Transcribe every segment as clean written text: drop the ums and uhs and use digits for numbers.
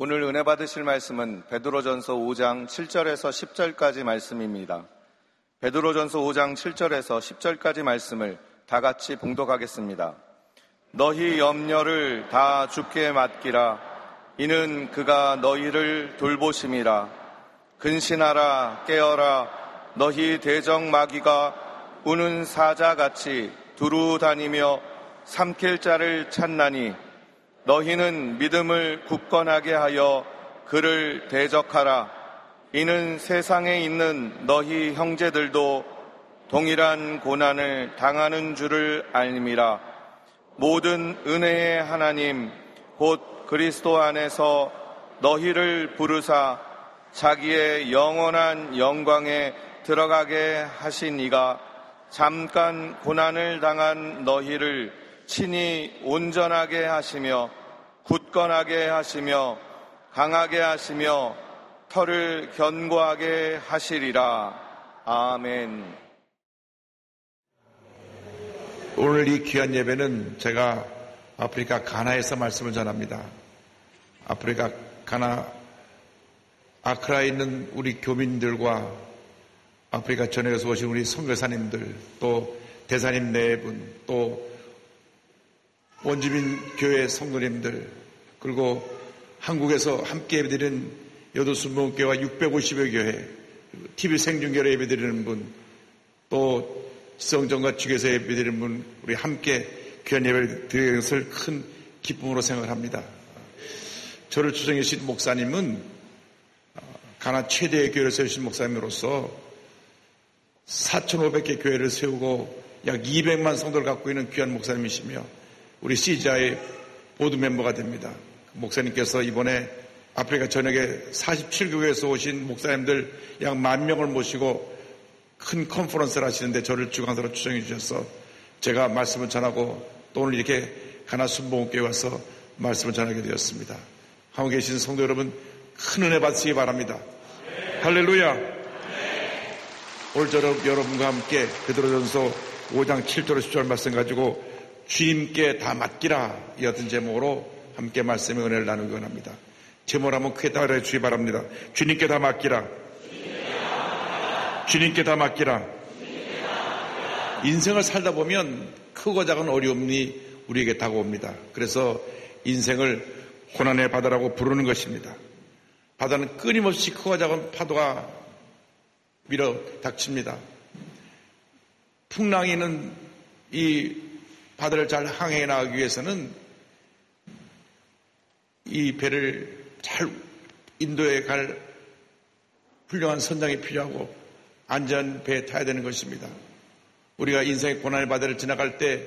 오늘 은혜 받으실 말씀은 베드로전서 5장 7절에서 10절까지 말씀입니다. 베드로전서 5장 7절에서 10절까지 말씀을 다 같이 봉독하겠습니다. 너희 염려를 다 주께 맡기라. 이는 그가 너희를 돌보심이라. 근신하라, 깨어라. 너희 대적 마귀가 우는 사자같이 두루 다니며 삼킬 자를 찾나니 너희는 믿음을 굳건하게 하여 그를 대적하라. 이는 세상에 있는 너희 형제들도 동일한 고난을 당하는 줄을 알미라. 모든 은혜의 하나님 곧 그리스도 안에서 너희를 부르사 자기의 영원한 영광에 들어가게 하신 이가 잠깐 고난을 당한 너희를 친히 온전하게 하시며 굳건하게 하시며 강하게 하시며 터를 견고하게 하시리라. 아멘. 오늘 이 귀한 예배는 제가 아프리카 가나에서 말씀을 전합니다. 아프리카 가나 아크라에 있는 우리 교민들과 아프리카 전역에서 오신 우리 선교사님들, 또 대사님 네 분, 또 원주민 교회 성도님들, 그리고 한국에서 함께 예배드리는 여도순복음교회와 650여 교회, TV 생중계로 예배드리는 분, 또 지성전과 주교에서 예배드리는 분, 우리 함께 귀한 예배를 드리는 것을 큰 기쁨으로 생각을 합니다. 저를 추천해 주신 목사님은 가나 최대의 교회를 세우신 목사님으로서 4,500개 교회를 세우고 약 200만 성도를 갖고 있는 귀한 목사님이시며 우리 CGI의 보드 멤버가 됩니다. 목사님께서 이번에 아프리카 전역에 47교회에서 오신 목사님들 약 10,000명을 모시고 큰 컨퍼런스를 하시는데 저를 주강사로 추천해 주셔서 제가 말씀을 전하고 또 오늘 이렇게 가나 순복음교회 와서 말씀을 전하게 되었습니다. 하고 계신 성도 여러분, 큰 은혜 받으시기 바랍니다. 할렐루야. 오늘 저는 여러분과 함께 베드로전서 5장 7절 10절 말씀 가지고 주님께 다 맡기라 이 어떤 제목으로 함께 말씀의 은혜를 나누기 원합니다. 제목을 한번 크게 따라해 주시기 바랍니다. 주님께 다 맡기라. 주님께 다 맡기라. 인생을 살다 보면 크고 작은 어려움이 우리에게 다가옵니다. 그래서 인생을 고난의 바다라고 부르는 것입니다. 바다는 끊임없이 크고 작은 파도가 밀어 닥칩니다. 풍랑이는 이 바다를 잘 항해 나가기 위해서는 이 배를 잘 인도에 갈 훌륭한 선장이 필요하고 안전 배에 타야 되는 것입니다. 우리가 인생의 고난의 바다를 지나갈 때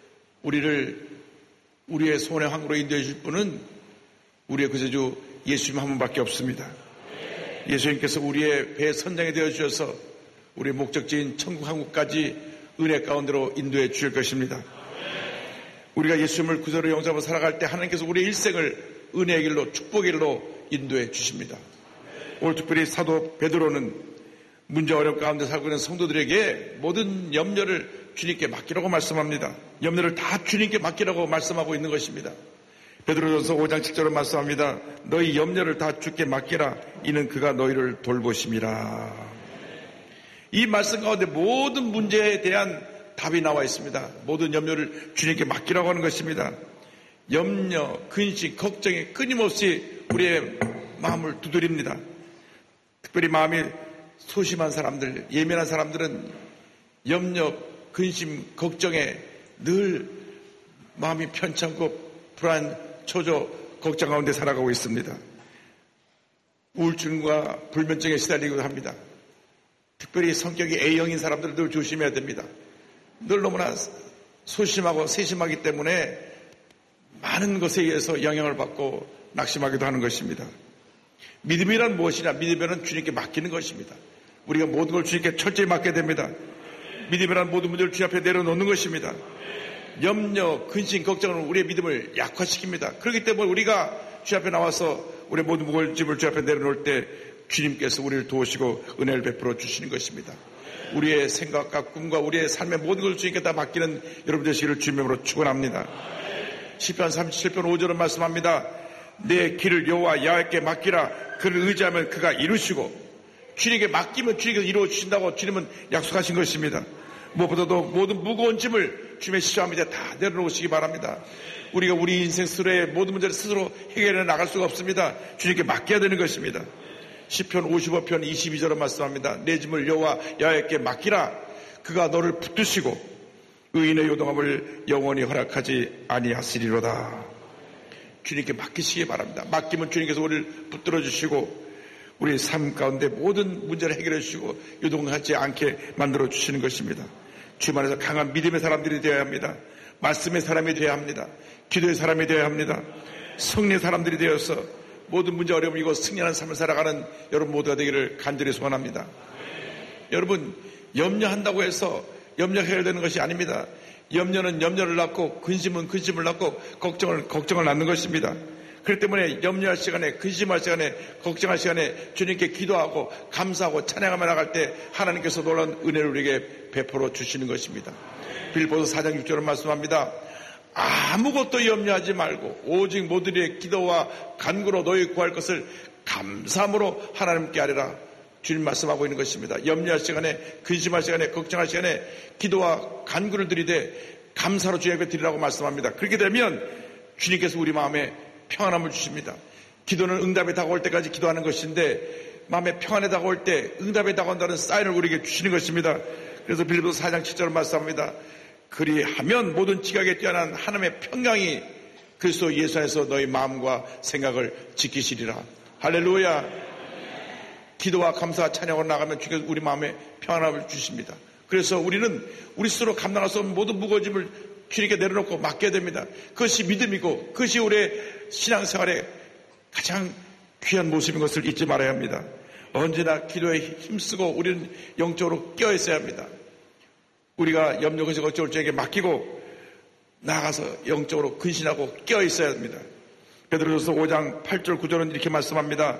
우리의 소원의 항구로 인도해 줄 분은 우리의 구세주 예수님 한 분밖에 없습니다. 예수님께서 우리의 배의 선장이 되어 주셔서 우리의 목적지인 천국 항구까지 은혜 가운데로 인도해 주실 것입니다. 우리가 예수님을 구세주로 영접하고 살아갈 때 하나님께서 우리의 일생을 은혜의 길로 축복의 길로 인도해 주십니다. 오늘 특별히 사도 베드로는 문제 어려움 가운데 살고 있는 성도들에게 모든 염려를 주님께 맡기라고 말씀합니다. 염려를 다 주님께 맡기라고 말씀하고 있는 것입니다. 베드로전서 5장 7절로 말씀합니다. 너희 염려를 다 주께 맡기라. 이는 그가 너희를 돌보심이라. 이 말씀 가운데 모든 문제에 대한 답이 나와 있습니다. 모든 염려를 주님께 맡기라고 하는 것입니다. 염려, 근심, 걱정에 끊임없이 우리의 마음을 두드립니다. 특별히 마음이 소심한 사람들, 예민한 사람들은 염려, 근심, 걱정에 늘 마음이 편찮고 불안, 초조, 걱정 가운데 살아가고 있습니다. 우울증과 불면증에 시달리기도 합니다. 특별히 성격이 A형인 사람들도 조심해야 됩니다. 늘 너무나 소심하고 세심하기 때문에 많은 것에 의해서 영향을 받고 낙심하기도 하는 것입니다. 믿음이란 무엇이냐? 믿음이란 주님께 맡기는 것입니다. 우리가 모든 걸 주님께 철저히 맡게 됩니다. 믿음이란 모든 문제를 주님 앞에 내려놓는 것입니다. 염려, 근심, 걱정은 우리의 믿음을 약화시킵니다. 그렇기 때문에 우리가 주 앞에 나와서 우리의 모든 무거운 짐을 주 앞에 내려놓을 때 주님께서 우리를 도우시고 은혜를 베풀어 주시는 것입니다. 우리의 생각과 꿈과 우리의 삶의 모든 걸 주님께 다 맡기는 여러분 되시기를 주님으로 축원합니다. 시편 37편 5절은 말씀합니다. 내 길을 여호와 야훼께 맡기라. 그를 의지하면 그가 이루시고, 주님께 맡기면 주님께서 이루어 주신다고 주님은 약속하신 것입니다. 무엇보다도 모든 무거운 짐을 주님의 십자가 밑에 다 내려놓으시기 바랍니다. 우리가 우리 인생 스스로의 모든 문제를 스스로 해결해 나갈 수가 없습니다. 주님께 맡겨야 되는 것입니다. 시편 55편 22절은 말씀합니다. 내 짐을 여호와 야훼께 맡기라. 그가 너를 붙드시고 의인의 요동함을 영원히 허락하지 아니하시리로다. 주님께 맡기시기 바랍니다. 맡기면 주님께서 우리를 붙들어 주시고 우리 삶 가운데 모든 문제를 해결해 주시고 요동하지 않게 만들어 주시는 것입니다. 주님 안에서 강한 믿음의 사람들이 되어야 합니다. 말씀의 사람이 되어야 합니다. 기도의 사람이 되어야 합니다. 성령의 사람들이 되어서 모든 문제 어려움 이고 승리하는 삶을 살아가는 여러분 모두가 되기를 간절히 소원합니다. 여러분, 염려한다고 해서 염려가 해결되는 것이 아닙니다. 염려는 염려를 낳고 근심은 근심을 낳고 걱정을 낳는 것입니다. 그렇기 때문에 염려할 시간에, 근심할 시간에, 걱정할 시간에 주님께 기도하고 감사하고 찬양하며 나갈 때 하나님께서 놀라운 은혜를 우리에게 베풀어 주시는 것입니다. 빌보서 4장 6절은 말씀합니다. 아무것도 염려하지 말고 오직 모두의 기도와 간구로 너희 구할 것을 감사함으로 하나님께 아뢰라. 주님 말씀하고 있는 것입니다. 염려할 시간에, 근심할 시간에, 걱정할 시간에 기도와 간구를 드리되 감사로 주님 앞에 드리라고 말씀합니다. 그렇게 되면 주님께서 우리 마음에 평안함을 주십니다. 기도는 응답에 다가올 때까지 기도하는 것인데 마음에 평안에 다가올 때 응답에 다가온다는 사인을 우리에게 주시는 것입니다. 그래서 빌립보서 4장 7절을 말씀합니다. 그리하면 모든 지각에 뛰어난 하나님의 평강이 그리스도 예수 안에서 너희 마음과 생각을 지키시리라. 할렐루야. 기도와 감사와 찬양으로 나가면 주께서 우리 마음에 평안함을 주십니다. 그래서 우리는 우리 스스로 감당할 수 없는 모든 무거워짐을 주님께 내려놓고 맡겨야 됩니다. 그것이 믿음이고 그것이 우리의 신앙생활의 가장 귀한 모습인 것을 잊지 말아야 합니다. 언제나 기도에 힘쓰고 우리는 영적으로 깨어있어야 합니다. 우리가 염려, 근심, 걱정을 주에게 맡기고 나아가서 영적으로 근신하고 깨어있어야 합니다. 베드로전서 5장 8절 9절은 이렇게 말씀합니다.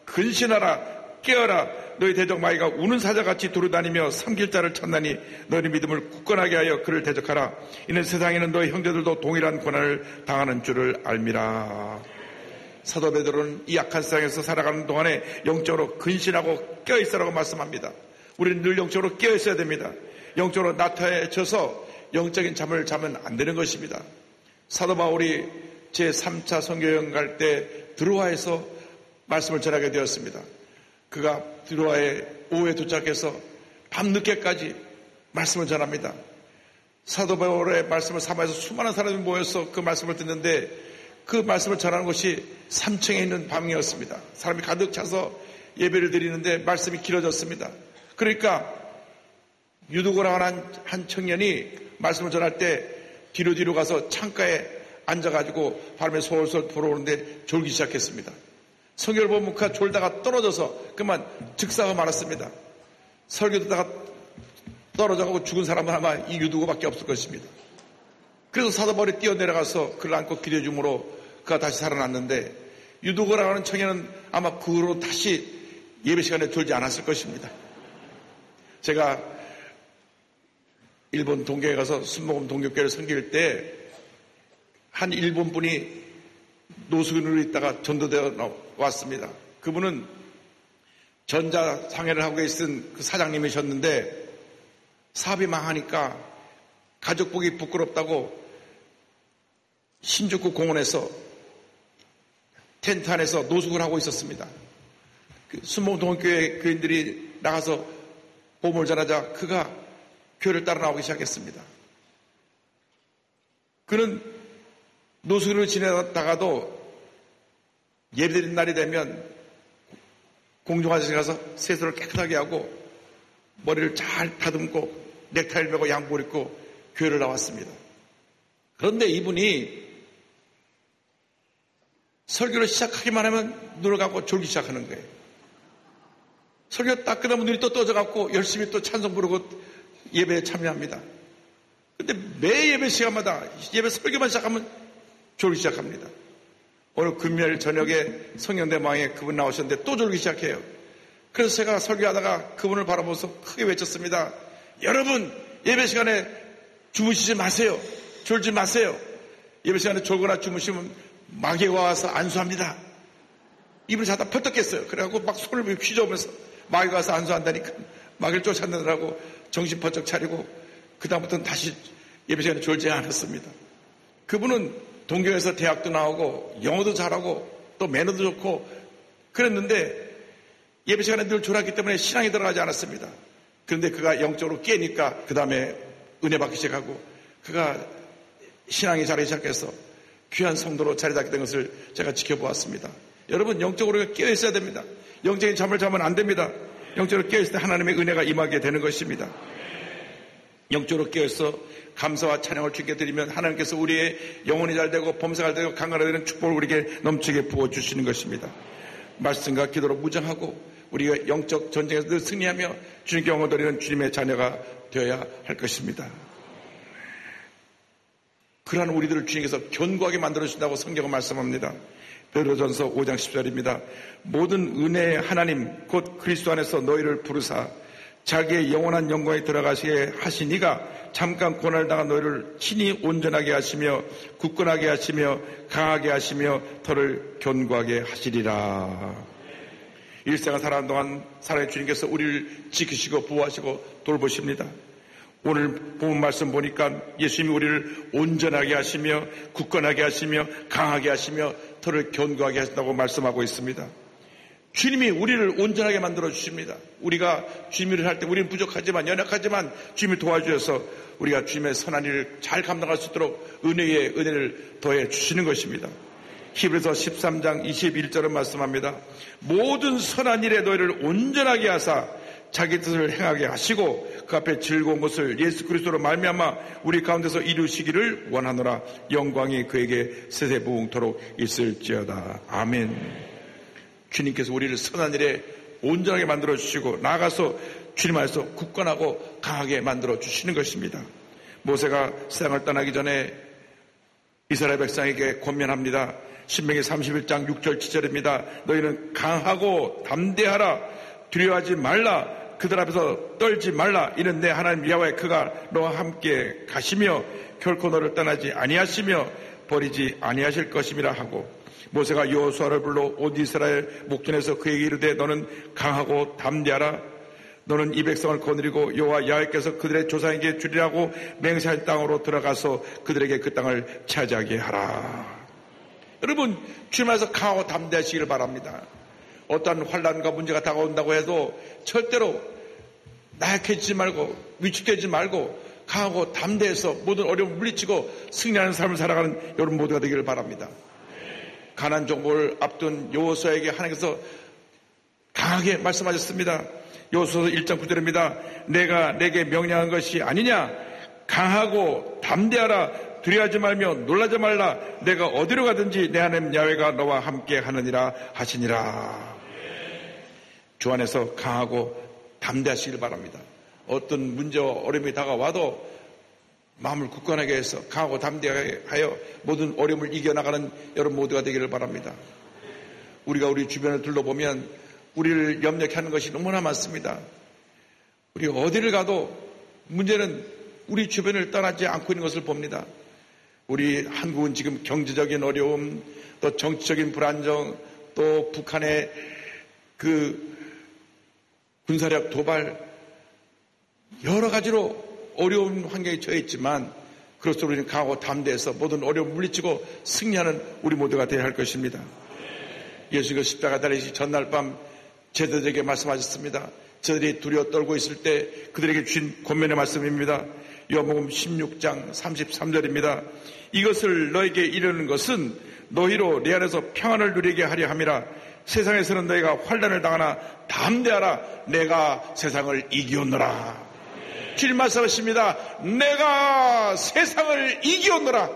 근신하라 깨어라 너희 대적 마귀가 우는 사자같이 두루다니며 삼킬 자를 찾나니 너희 믿음을 굳건하게 하여 그를 대적하라. 이는 세상에는 너희 형제들도 동일한 고난을 당하는 줄을 알미라. 사도 베드로는 이 악한 세상에서 살아가는 동안에 영적으로 근신하고 깨어있으라고 말씀합니다. 우리는 늘 영적으로 깨어있어야 됩니다. 영적으로 나태해져서 영적인 잠을 자면 안 되는 것입니다. 사도 바울이 제3차 선교여행 갈 때 드로아에서 말씀을 전하게 되었습니다. 그가 드로아에 오후에 도착해서 밤늦게까지 말씀을 전합니다. 사도 바울의 말씀을 삼아서 수많은 사람이 모여서 그 말씀을 듣는데 그 말씀을 전하는 것이 3층에 있는 방이었습니다. 사람이 가득 차서 예배를 드리는데 말씀이 길어졌습니다. 그러니까 유두고라는 한 청년이 말씀을 전할 때 뒤로 가서 창가에 앉아가지고 바람에 솔솔 불어오는데 졸기 시작했습니다. 성경을 보면 그가 졸다가 떨어져서 그만 즉사가 말았습니다. 설교 듣다가 떨어져가고 죽은 사람은 아마 이 유두고밖에 없을 것입니다. 그래서 사도 바울이 뛰어내려가서 그를 안고 기도해 줌으로 그가 다시 살아났는데 유두고라고 하는 청년은 아마 그 후로 다시 예배 시간에 졸지 않았을 것입니다. 제가 일본 동경에 가서 순복음 동교회를 섬길 때 한 일본 분이 노숙인으로 있다가 전도되어 왔습니다. 그분은 전자상해를 하고 계신 그 사장님이셨는데 사업이 망하니까 가족 보기 부끄럽다고 신주쿠 공원에서 텐트 안에서 노숙을 하고 있었습니다. 그 순복음 동교회 교인들이 나가서 복음을 전하자 그가 교회를 따라 나오기 시작했습니다. 그는 노숙인으로 지내다가도 예배드린 날이 되면 공중화장실에 가서 세수를 깨끗하게 하고 머리를 잘 다듬고 넥타이를 메고 양복을 입고 교회를 나왔습니다. 그런데 이분이 설교를 시작하기만 하면 눈을 감고 졸기 시작하는 거예요. 설교 딱 끝나면 눈이 또 떠져갖고 열심히 또 찬송 부르고 예배에 참여합니다. 근데 매 예배 시간마다 예배 설교만 시작하면 졸기 시작합니다. 오늘 금요일 저녁에 성령대망에 그분 나오셨는데 또 졸기 시작해요. 그래서 제가 설교하다가 그분을 바라보면서 크게 외쳤습니다. 여러분 예배 시간에 주무시지 마세요. 졸지 마세요. 예배 시간에 졸거나 주무시면 마귀가 와서 안수합니다. 입을 자다 펄떡했어요. 그래갖고 막 손을 휘저으면서 마귀가 와서 안수한다니까 마귀를 쫓아내느라고 정신 번쩍 차리고 그다음부터는 다시 예배 시간에 졸지 않았습니다. 그분은 동경에서 대학도 나오고 영어도 잘하고 또 매너도 좋고 그랬는데 예배 시간에 늘 졸았기 때문에 신앙에 들어가지 않았습니다. 그런데 그가 영적으로 깨니까 그 다음에 은혜 받기 시작하고 그가 신앙이 자라기 시작해서 귀한 성도로 자리 잡게 된 것을 제가 지켜보았습니다. 여러분 영적으로 깨어 있어야 됩니다. 영적인 잠을 자면 안 됩니다. 영적으로 깨어 있을 때 하나님의 은혜가 임하게 되는 것입니다. 영적으로 깨어서 감사와 찬양을 주께 드리면 하나님께서 우리의 영혼이 잘 되고 범사가 잘 되고 강건하게 되는 축복을 우리에게 넘치게 부어주시는 것입니다. 말씀과 기도로 무장하고 우리가 영적 전쟁에서 늘 승리하며 주님께 영광 드리는 주님의 자녀가 되어야 할 것입니다. 그러한 우리들을 주님께서 견고하게 만들어주신다고 성경은 말씀합니다. 베드로전서 5장 10절입니다. 모든 은혜의 하나님 곧 그리스도 안에서 너희를 부르사 자기의 영원한 영광에 들어가시게 하시니가 잠깐 고난을 당한 너희를 친히 온전하게 하시며 굳건하게 하시며 강하게 하시며 더를 견고하게 하시리라. 일생을 살아가는 동안 사랑의 주님께서 우리를 지키시고 보호하시고 돌보십니다. 오늘 본 말씀 보니까 예수님이 우리를 온전하게 하시며 굳건하게 하시며 강하게 하시며 더를 견고하게 하신다고 말씀하고 있습니다. 주님이 우리를 온전하게 만들어 주십니다. 우리가 주님을 할 때 우리는 부족하지만 연약하지만 주님이 도와주셔서 우리가 주님의 선한 일을 잘 감당할 수 있도록 은혜의 은혜를 더해 주시는 것입니다. 히브리서 13장 21절은 말씀합니다. 모든 선한 일에 너희를 온전하게 하사 자기 뜻을 행하게 하시고 그 앞에 즐거운 것을 예수 그리스도로 말미암아 우리 가운데서 이루시기를 원하노라. 영광이 그에게 세세무궁토록 있을지어다. 아멘. 주님께서 우리를 선한 일에 온전하게 만들어 주시고 나아가서 주님 안에서 굳건하고 강하게 만들어 주시는 것입니다. 모세가 세상을 떠나기 전에 이스라엘 백성에게 권면합니다. 신명기 31장 6절 7절입니다. 너희는 강하고 담대하라. 두려워하지 말라. 그들 앞에서 떨지 말라. 이는 내 하나님 야훼 그가 너와 함께 가시며 결코 너를 떠나지 아니하시며 버리지 아니하실 것임이라 하고 모세가 여호수아를 불러 온 이스라엘 목전에서 그에게 이르되 너는 강하고 담대하라. 너는 이 백성을 거느리고 여호와 야훼께서 그들의 조상에게 주리라고 맹세한 땅으로 들어가서 그들에게 그 땅을 차지하게 하라. 여러분 주님 안에서 강하고 담대하시기를 바랍니다. 어떠한 환난과 문제가 다가온다고 해도 절대로 나약해지지 말고 위축되지 말고 강하고 담대해서 모든 어려움을 물리치고 승리하는 삶을 살아가는 여러분 모두가 되기를 바랍니다. 가나안 정복을 앞둔 여호수아에게 하나님께서 강하게 말씀하셨습니다. 여호수아서 1장 9절입니다. 내가 내게 명령한 것이 아니냐. 강하고 담대하라. 두려워하지 말며 놀라지 말라. 내가 어디로 가든지 내 하나님 야훼가 너와 함께 하느니라 하시니라. 주 안에서 강하고 담대하시길 바랍니다. 어떤 문제와 어려움이 다가와도 마음을 굳건하게 해서 강하고 담대하게 하여 모든 어려움을 이겨나가는 여러분 모두가 되기를 바랍니다. 우리가 우리 주변을 둘러보면 우리를 염려케 하는 것이 너무나 많습니다. 우리가 어디를 가도 문제는 우리 주변을 떠나지 않고 있는 것을 봅니다. 우리 한국은 지금 경제적인 어려움, 또 정치적인 불안정, 또 북한의 그 군사력 도발, 여러 가지로 어려운 환경에 처해 있지만 그렇소 우리는 강하고 담대해서 모든 어려움을 물리치고 승리하는 우리 모두가 되어야 할 것입니다. 예수가 십자가 달리시 전날 밤 제자들에게 말씀하셨습니다. 저들이 두려워 떨고 있을 때 그들에게 주신 권면의 말씀입니다. 요한복음 16장 33절입니다. 이것을 너에게 이르는 것은 너희로 내 안에서 평안을 누리게 하려 함이라. 세상에서는 너희가 환난을 당하나 담대하라. 내가 세상을 이기었노라. 주님 말씀하십니다. 내가 세상을 이기었노라.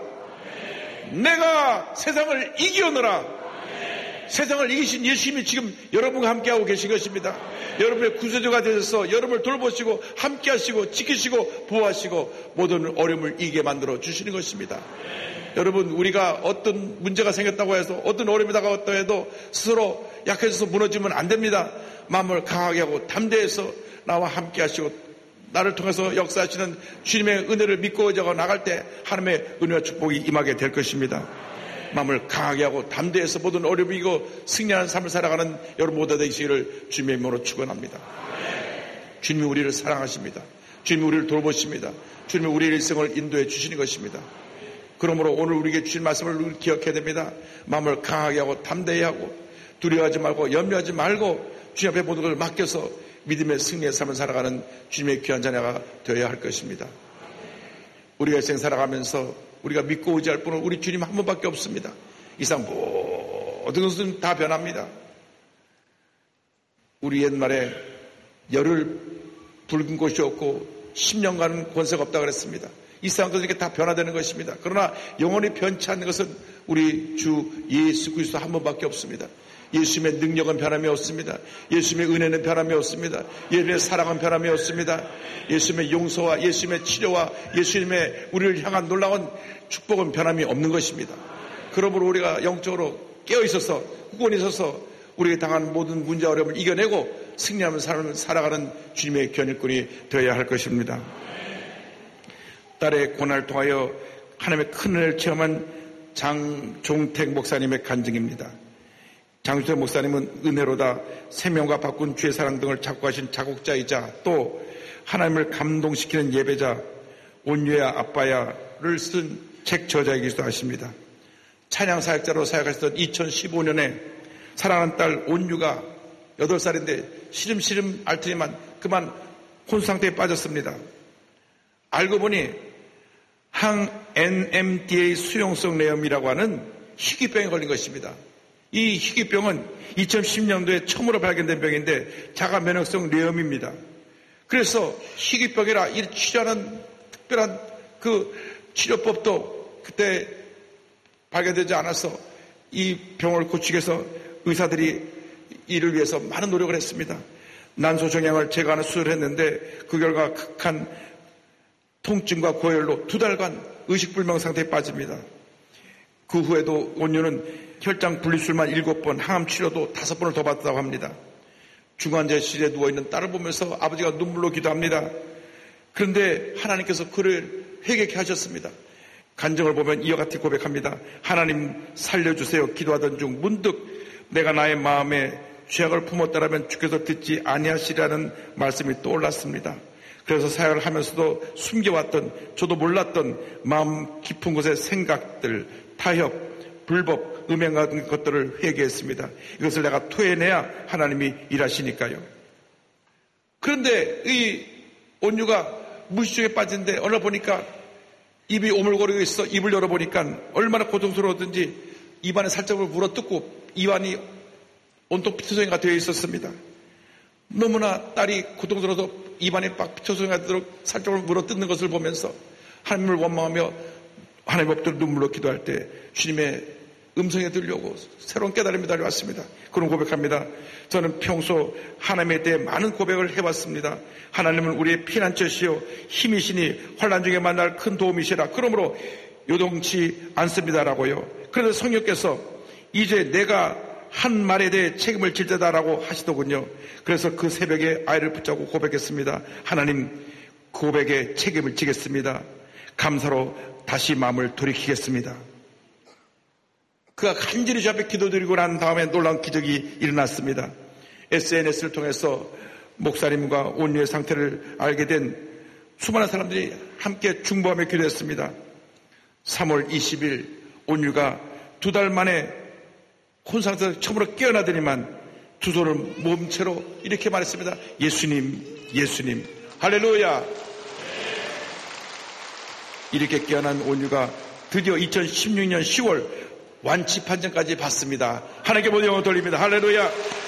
내가 세상을 이기었노라. 세상을 이기신 예수님이 지금 여러분과 함께하고 계신 것입니다. 여러분의 구세주가 되셔서 여러분을 돌보시고 함께하시고 지키시고 보호하시고 모든 어려움을 이기게 만들어 주시는 것입니다. 여러분 우리가 어떤 문제가 생겼다고 해서 어떤 어려움이 다가왔다고 해도 스스로 약해져서 무너지면 안 됩니다. 마음을 강하게 하고 담대해서 나와 함께하시고 나를 통해서 역사하시는 주님의 은혜를 믿고 나갈 때 하나님의 은혜와 축복이 임하게 될 것입니다. 마음을 강하게 하고 담대해서 모든 어려움이 이고 승리하는 삶을 살아가는 여러분 모두 되시기를 주님의 이름으로 축원합니다. 주님이 우리를 사랑하십니다. 주님이 우리를 돌보십니다. 주님이 우리의 일생을 인도해 주시는 것입니다. 그러므로 오늘 우리에게 주신 말씀을 기억해야 됩니다. 마음을 강하게 하고 담대히 하고 두려워하지 말고 염려하지 말고 주님 앞에 모든 걸 맡겨서 믿음의 승리의 삶을 살아가는 주님의 귀한 자녀가 되어야 할 것입니다. 우리가 일생 살아가면서 우리가 믿고 의지할 분은 우리 주님 한 분밖에 없습니다. 이상 모든 것은 다 변합니다. 우리 옛말에 열을 붉은 곳이 없고 10년간은 권세가 없다고 그랬습니다. 이 세상도 이렇게 다 변화되는 것입니다. 그러나 영원히 변치 않는 것은 우리 주 예수 그리스도 한 분밖에 없습니다. 예수님의 능력은 변함이 없습니다. 예수님의 은혜는 변함이 없습니다. 예수님의 사랑은 변함이 없습니다. 예수님의 용서와 예수님의 치료와 예수님의 우리를 향한 놀라운 축복은 변함이 없는 것입니다. 그러므로 우리가 영적으로 깨어있어서 굳건히 있어서 우리에게 당한 모든 문제와 어려움을 이겨내고 승리하는 삶을 살아가는 주님의 견일꾼이 되어야 할 것입니다. 딸의 고난을 통하여 하나님의 큰 은혜를 체험한 장종택 목사님의 간증입니다. 장종택 목사님은 은혜로다 생명과 바꾼 주의 사랑 등을 작곡하신 작곡자이자 또 하나님을 감동시키는 예배자 온유야 아빠야를 쓴 책 저자이기도 하십니다. 찬양 사역자로 사역하시던 2015년에 사랑하는 딸 온유가 8살인데 시름시름 앓더니만 그만 혼상태에 빠졌습니다. 알고 보니 항-NMDA 수용성 뇌염이라고 하는 희귀병에 걸린 것입니다. 이 희귀병은 2010년도에 처음으로 발견된 병인데 자가 면역성 뇌염입니다. 그래서 희귀병이라 이 치료하는 특별한 그 치료법도 그때 발견되지 않아서 이 병을 고치기 위해서 의사들이 이를 위해서 많은 노력을 했습니다. 난소종양을 제거하는 수술을 했는데 그 결과 극한 통증과 고열로 2달간 의식불명 상태에 빠집니다. 그 후에도 온유는 혈장 분리술만 7번, 항암 치료도 5번을 더 받았다고 합니다. 중환자실에 누워있는 딸을 보면서 아버지가 눈물로 기도합니다. 그런데 하나님께서 그를 회개케 하셨습니다. 간증을 보면 이와 같이 고백합니다. 하나님 살려주세요. 기도하던 중 문득 내가 나의 마음에 죄악을 품었다라면 주께서 듣지 아니하시라는 말씀이 떠올랐습니다. 그래서 사역을 하면서도 숨겨왔던 저도 몰랐던 마음 깊은 곳의 생각들, 타협, 불법, 음행 같은 것들을 회개했습니다. 이것을 내가 토해내야 하나님이 일하시니까요. 그런데 이 온유가 무시중에 빠진데 어느 날 보니까 입이 오물거리고 있어. 입을 열어보니까 얼마나 고통스러웠든지 입안에 살짝 물어뜯고 입안이 온통 피투성이가 되어 있었습니다. 너무나 딸이 고통스러워서 입안에 막 피투성이가 되도록 살짝 물어뜯는 것을 보면서 하나님을 원망하며 하나님 앞에 눈물로 기도할 때 주님의 음성에 들려오고 새로운 깨달음이 달려왔습니다. 그런 고백합니다. 저는 평소 하나님에 대해 많은 고백을 해왔습니다. 하나님은 우리의 피난처시요 힘이시니 환난 중에 만날 큰 도움이시라. 그러므로 요동치 않습니다라고요. 그래서 성령께서 이제 내가 한 말에 대해 책임을 질 때다라고 하시더군요. 그래서 그 새벽에 아이를 붙잡고 고백했습니다. 하나님, 고백에 책임을 지겠습니다. 감사로 다시 마음을 돌이키겠습니다. 그가 간절히 주 앞에 기도드리고 난 다음에 놀라운 기적이 일어났습니다. SNS를 통해서 목사님과 온유의 상태를 알게 된 수많은 사람들이 함께 중보하며 기도했습니다. 3월 20일 온유가 2달 만에 혼상태에서 처음으로 깨어나더니만 두 손을 몸체로 이렇게 말했습니다. 예수님, 예수님, 할렐루야. 이렇게 깨어난 온유가 드디어 2016년 10월 완치 판정까지 받습니다. 하나님께 모든 영광을 돌립니다. 할렐루야.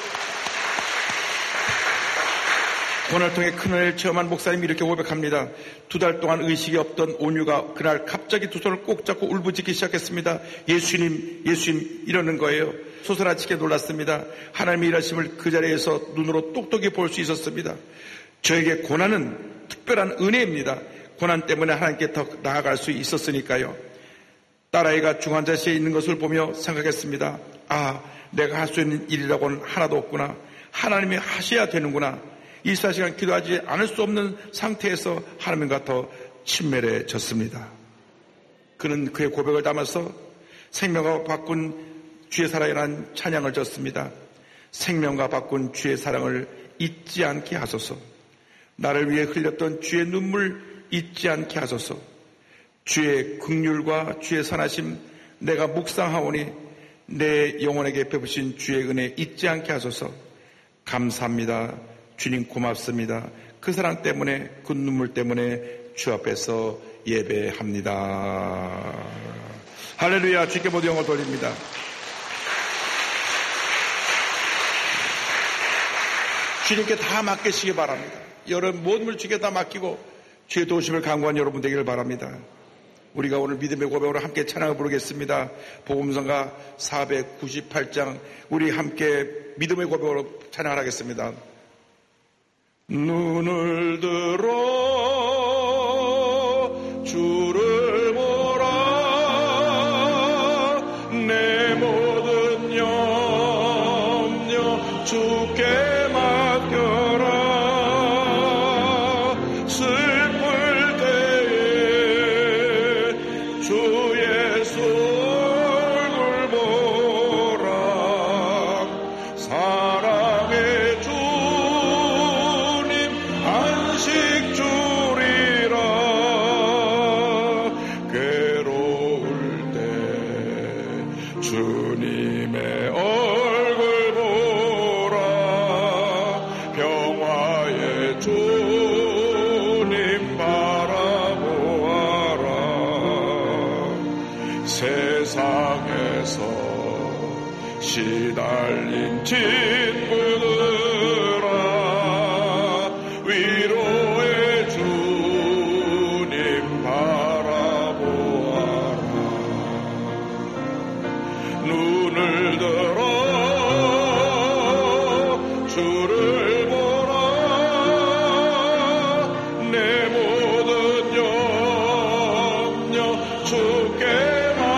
고난을 통해 큰 은혜를 체험한 목사님이 이렇게 고백합니다. 2달 동안 의식이 없던 온유가 그날 갑자기 두 손을 꼭 잡고 울부짖기 시작했습니다. 예수님, 예수님 이러는 거예요. 소스라치게 놀랐습니다. 하나님의 일하심을 그 자리에서 눈으로 똑똑히 볼 수 있었습니다. 저에게 고난은 특별한 은혜입니다. 고난 때문에 하나님께 더 나아갈 수 있었으니까요. 딸아이가 중환자실에 있는 것을 보며 생각했습니다. 아, 내가 할 수 있는 일이라고는 하나도 없구나. 하나님이 하셔야 되는구나. 24시간 기도하지 않을 수 없는 상태에서 하나님과 더 친밀해졌습니다. 그는 그의 고백을 담아서 생명과 바꾼 주의 사랑이라는 찬양을 졌습니다. 생명과 바꾼 주의 사랑을 잊지 않게 하소서. 나를 위해 흘렸던 주의 눈물 잊지 않게 하소서. 주의 긍휼과 주의 선하심 내가 묵상하오니 내 영혼에게 베푸신 주의 은혜 잊지 않게 하소서. 감사합니다. 주님 고맙습니다. 그 사랑 때문에, 그 눈물 때문에 주 앞에서 예배합니다. 할렐루야. 주께 모두 영광 돌립니다. 주님께 다 맡기시기 바랍니다. 여러분 모든 걸 주께 다 맡기고 주의 도우심을 간구한 여러분 되기를 바랍니다. 우리가 오늘 믿음의 고백으로 함께 찬양을 부르겠습니다. 복음성가 498장 우리 함께 믿음의 고백으로 찬양을 하겠습니다. 눈을 들어 주를 보라. 내 모든 염려 주께 시달린 친구들아 위로의 주님 바라보아라. 눈을 들어 주를 보라. 내 모든 염려 주께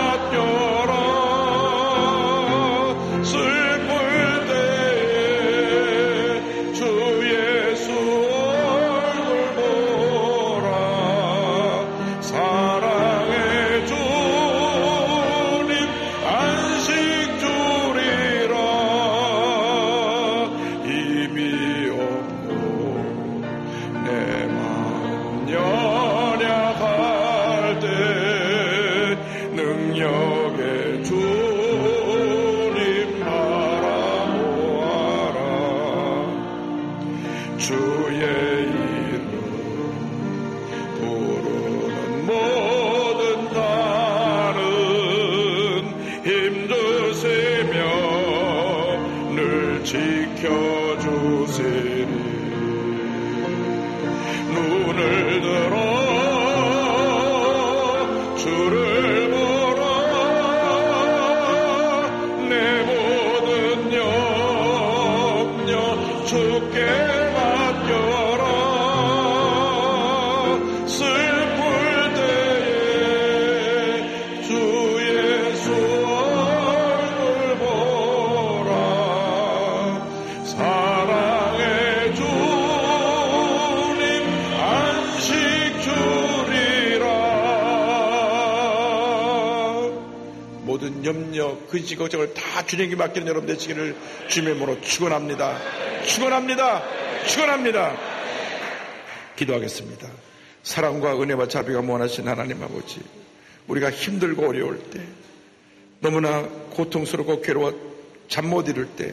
염려, 근심, 걱정을 다 주님께 맡기는 여러분 되시기를 주님의 이름으로 축원합니다. 축원합니다. 축원합니다. 기도하겠습니다. 사랑과 은혜와 자비가 무한하신 하나님 아버지, 우리가 힘들고 어려울 때, 너무나 고통스럽고 괴로워 잠 못 이룰 때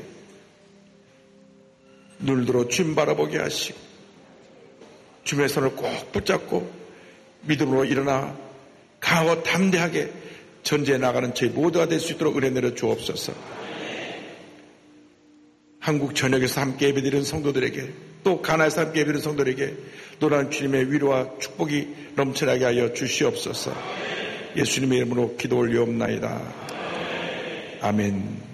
눈을 들어 주님 바라보게 하시고 주님의 손을 꼭 붙잡고 믿음으로 일어나 강하고 담대하게 전제해 나가는 저희 모두가 될 수 있도록 은혜 내려 주옵소서. 한국 전역에서 함께 예배드리는 성도들에게, 또 가나에서 함께 예배드리는 성도들에게 노란 주님의 위로와 축복이 넘쳐나게 하여 주시옵소서. 예수님의 이름으로 기도 올리옵나이다. 아멘.